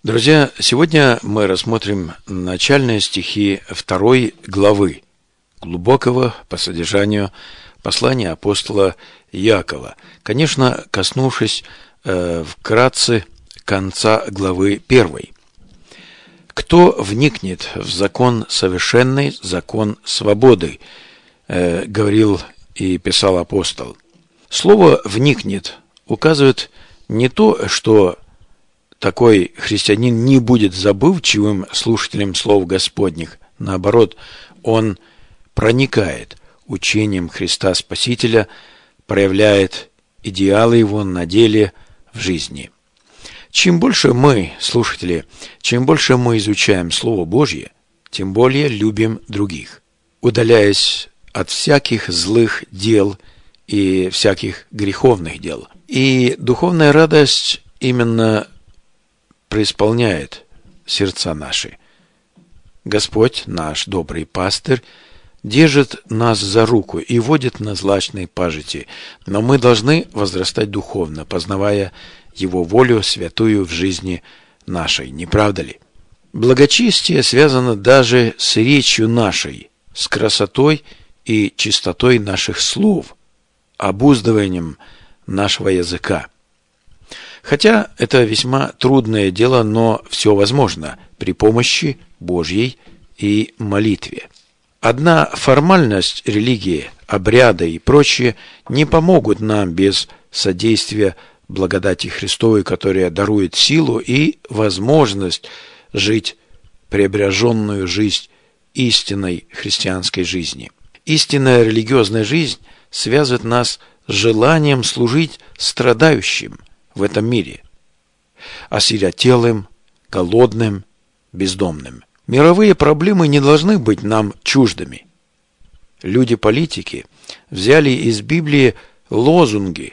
Друзья, сегодня мы рассмотрим начальные стихи 2 главы глубокого по содержанию послания апостола Иакова, конечно, коснувшись вкратце конца главы 1. «Кто вникнет в закон совершенный, закон свободы», говорил и писал апостол. Слово «вникнет» указывает не то, что такой христианин не будет забывчивым слушателем слов Господних. Наоборот, он проникает учением Христа Спасителя, проявляет идеалы его на деле в жизни. Чем больше мы, слушатели, чем больше мы изучаем Слово Божье, тем более любим других, удаляясь от всяких злых дел и всяких греховных дел. И духовная радость именно преисполняет сердца наши. Господь, наш добрый пастырь, держит нас за руку и водит на злачные пажити, но мы должны возрастать духовно, познавая Его волю святую в жизни нашей, не правда ли? Благочестие связано даже с речью нашей, с красотой и чистотой наших слов, обуздыванием нашего языка. Хотя это весьма трудное дело, но все возможно при помощи Божьей и молитве. Одна формальность религии, обряды и прочее не помогут нам без содействия благодати Христовой, которая дарует силу и возможность жить преображенную жизнь истинной христианской жизни. Истинная религиозная жизнь связывает нас с желанием служить страдающим в этом мире, осиротелым, голодным, бездомным. Мировые проблемы не должны быть нам чуждыми. Люди-политики взяли из Библии лозунги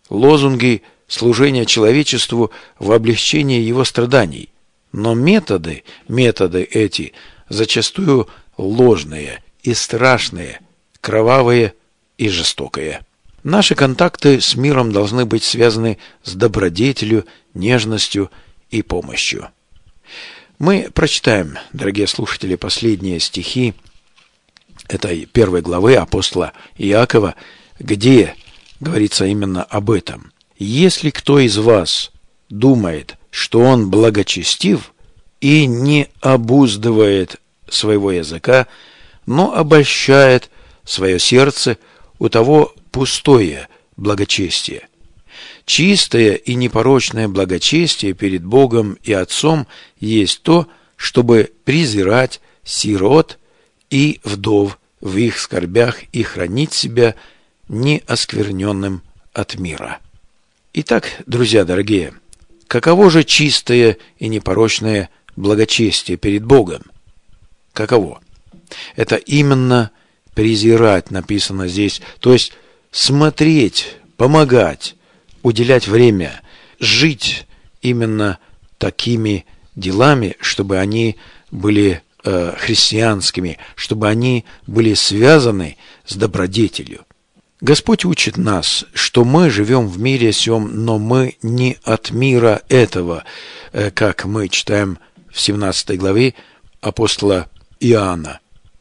служения человечеству в облегчении его страданий, но методы эти зачастую ложные и страшные, кровавые и жестокие. Наши контакты с миром должны быть связаны с добродетелью, нежностью и помощью. Мы прочитаем, дорогие слушатели, последние стихи этой 1 главы апостола Иакова, где говорится именно об этом. «Если кто из вас думает, что он благочестив и не обуздывает своего языка, но обольщает свое сердце, у того пустое благочестие. Чистое и непорочное благочестие перед Богом и Отцом есть то, чтобы презирать сирот и вдов в их скорбях и хранить себя неоскверненным от мира». Итак, друзья дорогие, каково же чистое и непорочное благочестие перед Богом? Каково? Это именно презирать написано здесь, то есть смотреть, помогать, уделять время, жить именно такими делами, чтобы они были христианскими, чтобы они были связаны с добродетелью. Господь учит нас, что мы живем в мире сем, но мы не от мира этого, как мы читаем в 17 главе апостола Иоанна,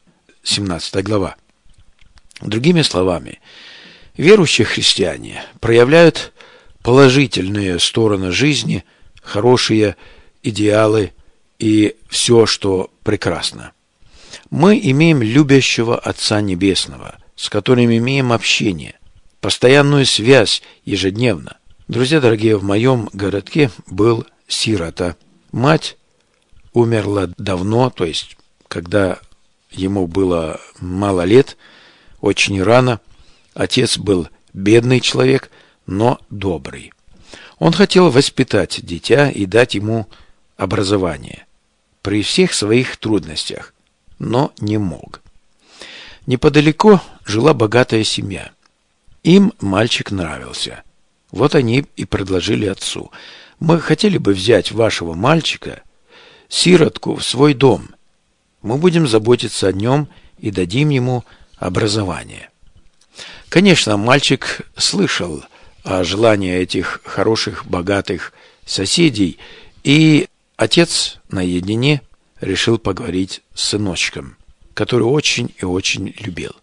17 глава. Другими словами, верующие христиане проявляют положительные стороны жизни, хорошие идеалы и все, что прекрасно. Мы имеем любящего Отца Небесного, с которым имеем общение, постоянную связь ежедневно. Друзья дорогие, в моем городке был сирота. Мать умерла давно, то есть когда ему было мало лет, очень рано. Отец был бедный человек, но добрый. Он хотел воспитать дитя и дать ему образование при всех своих трудностях, но не мог. Неподалеку жила богатая семья. Им мальчик нравился. Вот они и предложили отцу: «Мы хотели бы взять вашего мальчика, сиротку, в свой дом. Мы будем заботиться о нем и дадим ему образование». Конечно, мальчик слышал о желании этих хороших, богатых соседей, и Отец наедине решил поговорить с сыночком, который очень и очень любил.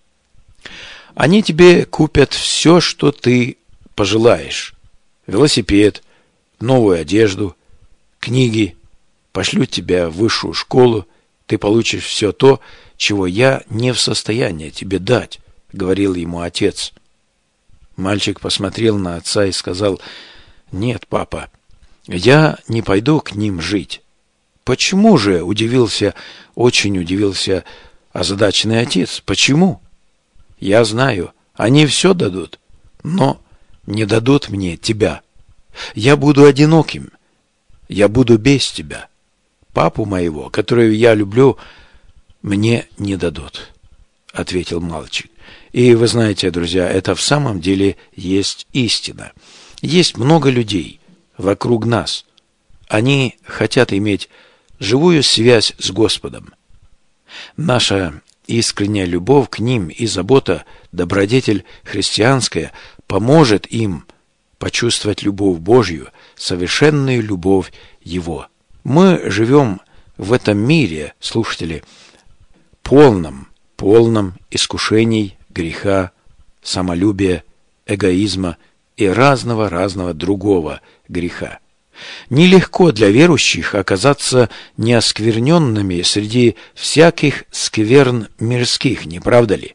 Они тебе купят все, что ты пожелаешь. Велосипед, новую одежду, книги, пошлют тебя в высшую школу, ты получишь все то, чего я не в состоянии тебе дать, говорил ему отец. Мальчик посмотрел на отца и сказал: «Нет, папа, я не пойду к ним жить». «Почему же?» очень удивился озадаченный отец. «Почему?» «Я знаю, они все дадут, но не дадут мне тебя. Я буду одиноким, я буду без тебя. Папу моего, которого я люблю, мне не дадут», — ответил мальчик. И вы знаете, друзья, это в самом деле есть истина. Есть много людей вокруг нас. Они хотят иметь живую связь с Господом. Наша искренняя любовь к ним и забота, добродетель христианская поможет им почувствовать любовь Божью, совершенную любовь Его. Мы живем в этом мире, слушатели, полном искушений, греха, самолюбия, эгоизма и разного другого греха. Нелегко для верующих оказаться неоскверненными среди всяких скверн мирских, не правда ли?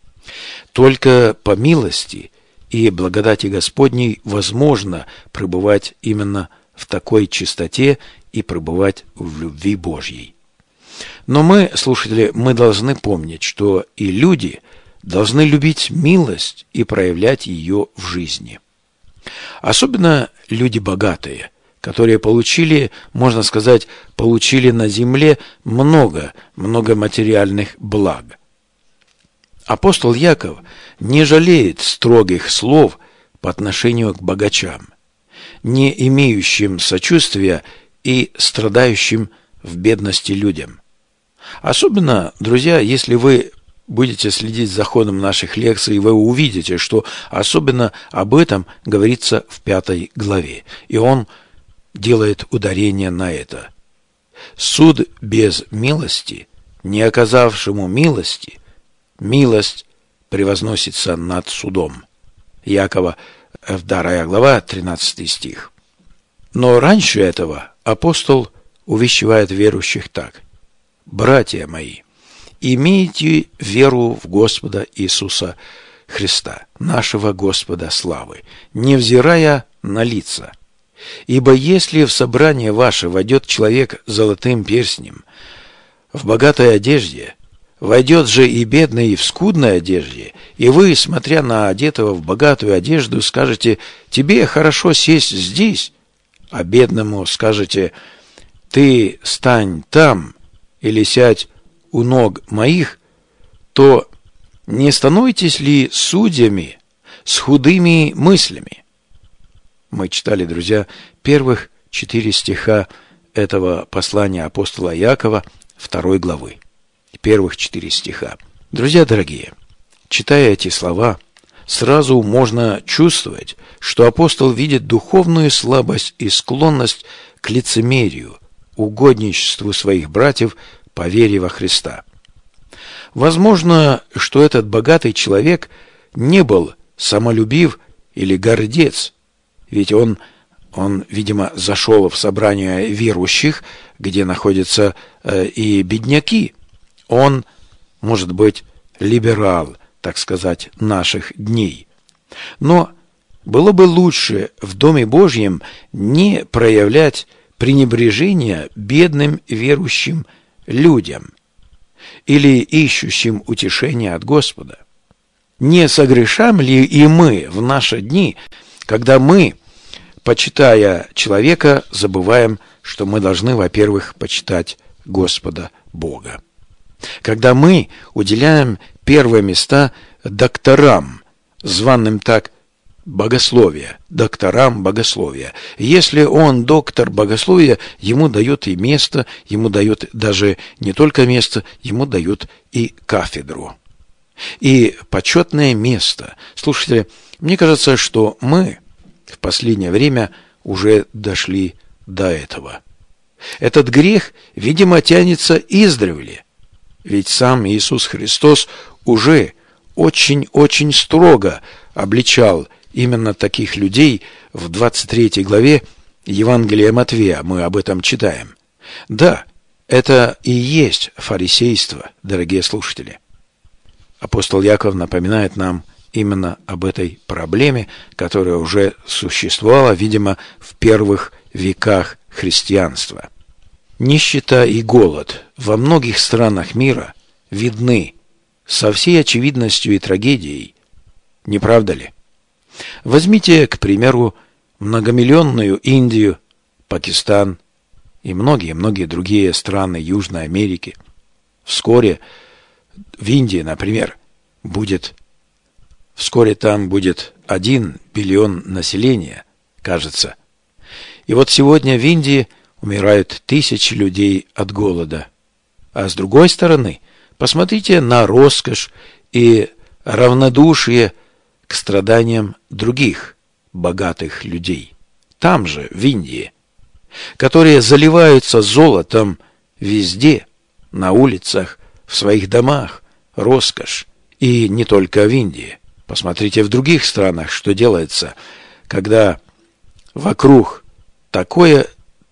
Только по милости и благодати Господней возможно пребывать именно в такой чистоте и пребывать в любви Божьей. Но мы, слушатели, мы должны помнить, что и люди должны любить милость и проявлять ее в жизни. Особенно люди богатые, которые получили, можно сказать, получили на земле много материальных благ. Апостол Яков не жалеет строгих слов по отношению к богачам, не имеющим сочувствия и страдающим в бедности людям. Особенно, друзья, если вы будете следить за ходом наших лекций, вы увидите, что особенно об этом говорится в 5 главе. И он делает ударение на это. Суд без милости, не оказавшему милости, милость превозносится над судом. Якова, 2 глава, 13 стих. Но раньше этого апостол увещевает верующих так: «Братья мои, имейте веру в Господа Иисуса Христа, нашего Господа славы, невзирая на лица. Ибо если в собрание ваше войдет человек с золотым перстнем, в богатой одежде, войдет же и бедный в скудной одежде, и вы, смотря на одетого в богатую одежду, скажете: тебе хорошо сесть здесь, а бедному скажете: ты стань там или сядь у ног моих, то не становитесь ли судьями с худыми мыслями?» Мы читали, друзья, первых 4 стиха этого послания апостола Якова 2 главы. Первых 4 стиха. Друзья дорогие, читая эти слова, сразу можно чувствовать, что апостол видит духовную слабость и склонность к лицемерию, угодничеству своих братьев по вере во Христа. Возможно, что этот богатый человек не был самолюбив или гордец, ведь он, видимо, зашел в собрание верующих, где находятся и бедняки. Он, может быть, либерал, так сказать, наших дней. Но было бы лучше в Доме Божьем не проявлять пренебрежения бедным верующим людям или ищущим утешения от Господа. Не согрешаем ли и мы в наши дни, когда мы, почитая человека, забываем, что мы должны, во-первых, почитать Господа Бога? Когда мы уделяем первые места докторам, званым так богословия, докторам богословия. Если он доктор богословия, ему дают и место, ему дают даже не только место, ему дают и кафедру. И почетное место. Слушайте, мне кажется, что мы в последнее время уже дошли до этого. Этот грех, видимо, тянется издревле. Ведь сам Иисус Христос уже очень-очень строго обличал именно таких людей в 23 главе Евангелия Матвея. Мы об этом читаем. Да, это и есть фарисейство, дорогие слушатели. Апостол Яков напоминает нам именно об этой проблеме, которая уже существовала, видимо, в первых веках христианства. Нищета и голод во многих странах мира видны со всей очевидностью и трагедией, не правда ли? Возьмите, к примеру, многомиллионную Индию, Пакистан и многие-многие другие страны Южной Америки. Вскоре в Индии, например, вскоре там будет 1 биллион населения, кажется. И вот сегодня в Индии умирают тысячи людей от голода. А с другой стороны, посмотрите на роскошь и равнодушие к страданиям других богатых людей. Там же, в Индии, которые заливаются золотом везде, на улицах, в своих домах, роскошь. И не только в Индии. Посмотрите в других странах, что делается, когда вокруг такое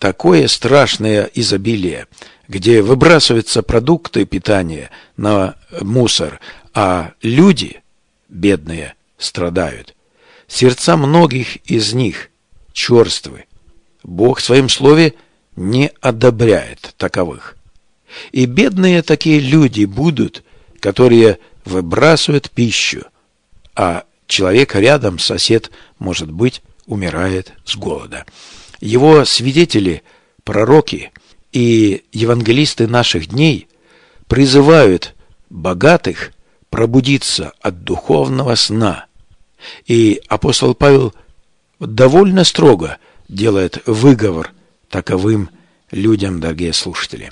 страшное изобилие, где выбрасываются продукты питания на мусор, а люди, бедные, страдают. Сердца многих из них черствы. Бог в своем слове не одобряет таковых. И бедные такие люди будут, которые выбрасывают пищу, а человек рядом, сосед, может быть, умирает с голода. Его свидетели, пророки и евангелисты наших дней призывают богатых пробудиться от духовного сна. И апостол Павел довольно строго делает выговор таковым людям, дорогие слушатели.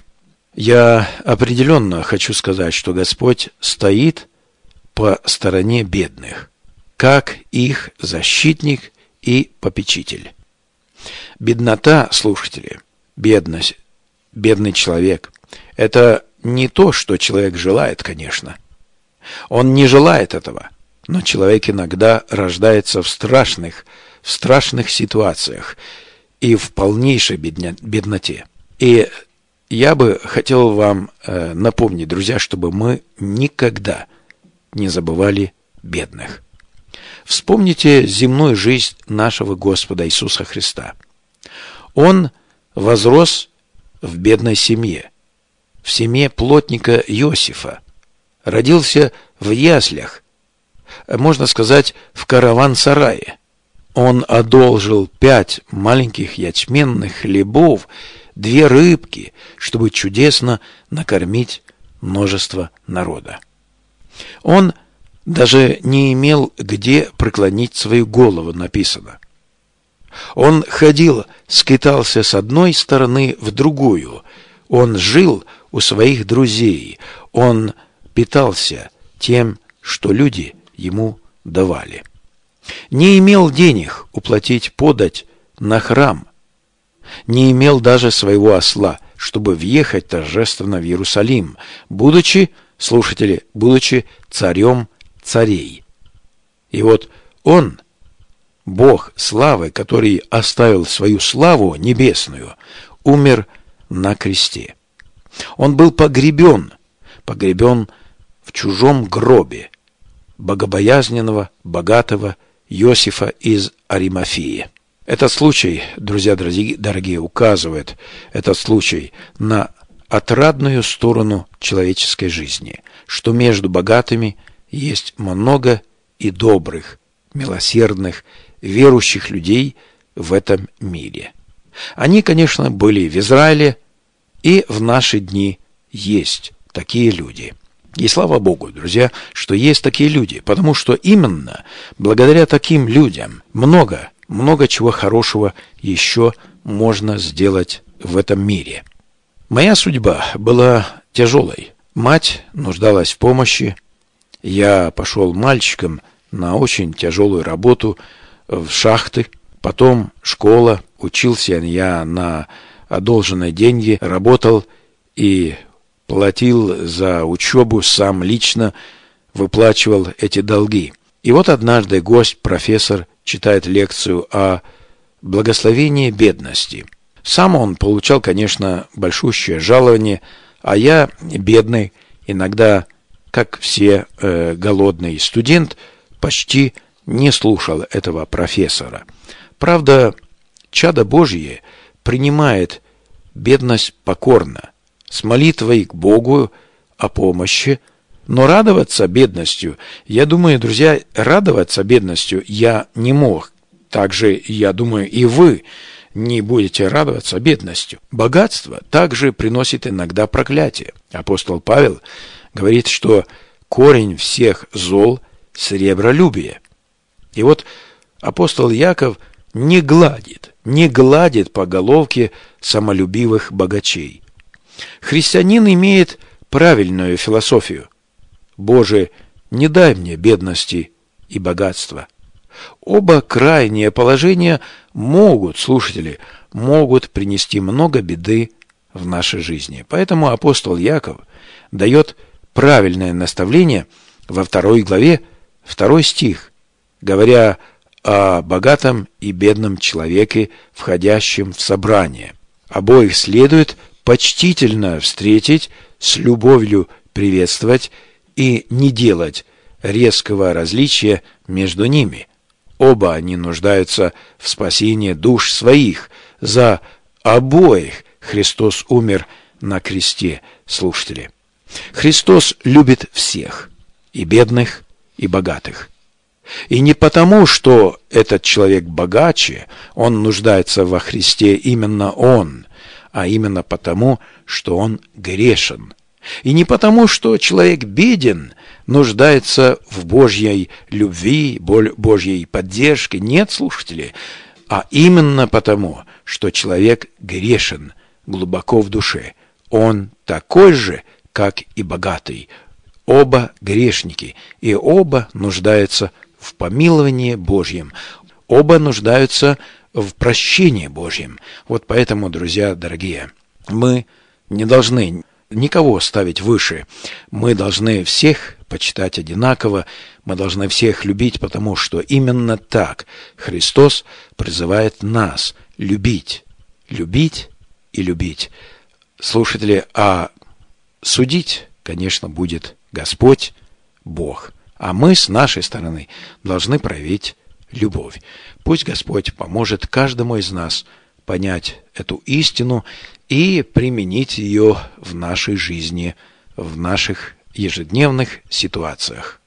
Я определенно хочу сказать, что Господь стоит по стороне бедных, как их защитник и попечитель. Беднота, слушатели, бедность, бедный человек – это не то, что человек желает, конечно. Он не желает этого, но человек иногда рождается в страшных ситуациях и в полнейшей бедноте. И я бы хотел вам напомнить, друзья, чтобы мы никогда не забывали бедных. Вспомните земную жизнь нашего Господа Иисуса Христа. Он возрос в бедной семье, в семье плотника Иосифа, родился в яслях, можно сказать, в караван-сарае. Он одолжил 5 маленьких ячменных хлебов, 2 рыбки, чтобы чудесно накормить множество народа. Он даже не имел где преклонить свою голову, написано. Он ходил, скитался с одной стороны в другую. Он жил у своих друзей. Он питался тем, что люди ему давали. Не имел денег уплатить подать на храм. Не имел даже своего осла, чтобы въехать торжественно в Иерусалим, будучи царем царей. И вот он, Бог славы, который оставил свою славу небесную, умер на кресте. Он был погребен в чужом гробе богобоязненного, богатого Иосифа из Аримафеи. Этот случай, друзья дорогие, указывает этот случай на отрадную сторону человеческой жизни, что между богатыми есть много и добрых, милосердных, верующих людей в этом мире. Они, конечно, были в Израиле, и в наши дни есть такие люди. И слава Богу, друзья, что есть такие люди, потому что именно благодаря таким людям много чего хорошего еще можно сделать в этом мире. Моя судьба была тяжелой. Мать нуждалась в помощи. Я пошел мальчиком на очень тяжелую работу в шахты. Потом школа. Учился я на одолженные деньги, работал и платил за учебу, сам лично выплачивал эти долги. И вот однажды гость, профессор, читает лекцию о благословении бедности. Сам он получал, конечно, большущее жалование, а я, бедный, иногда, как все, голодный студент, почти не слушал этого профессора. Правда, чадо Божье принимает бедность покорно, с молитвой к Богу о помощи, но радоваться бедностью, я думаю, друзья, радоваться бедностью я не мог. Также, я думаю, и вы не будете радоваться бедностью. Богатство также приносит иногда проклятие. Апостол Павел говорит, что корень всех зол – сребролюбие. И вот апостол Яков не гладит по головке самолюбивых богачей. Христианин имеет правильную философию. «Боже, не дай мне бедности и богатства». Оба крайние положения могут принести много беды в нашей жизни. Поэтому апостол Яков дает правильное наставление во 2 главе, 2 стих, говоря о богатом и бедном человеке, входящем в собрание. Обоих следует почтительно встретить, с любовью приветствовать и не делать резкого различия между ними. Оба они нуждаются в спасении душ своих. За обоих Христос умер на кресте, слушатели. Христос любит всех, и бедных, и богатых. И не потому, что этот человек богаче, он нуждается во Христе именно он, а именно потому, что он грешен. И не потому, что человек беден, нуждается в Божьей любви, Божьей поддержке. Нет, слушатели, а именно потому, что человек грешен глубоко в душе. Он такой же, как и богатый. Оба грешники, и оба нуждаются в помиловании Божьем. Оба нуждаются в прощении Божьем. Вот поэтому, друзья дорогие, мы не должны никого ставить выше. Мы должны всех почитать одинаково, мы должны всех любить, потому что именно так Христос призывает нас любить, любить и любить. Слушатели, а судить, конечно, будет Господь, Бог, а мы с нашей стороны должны проявить любовь. Пусть Господь поможет каждому из нас понять эту истину и применить ее в нашей жизни, в наших ежедневных ситуациях.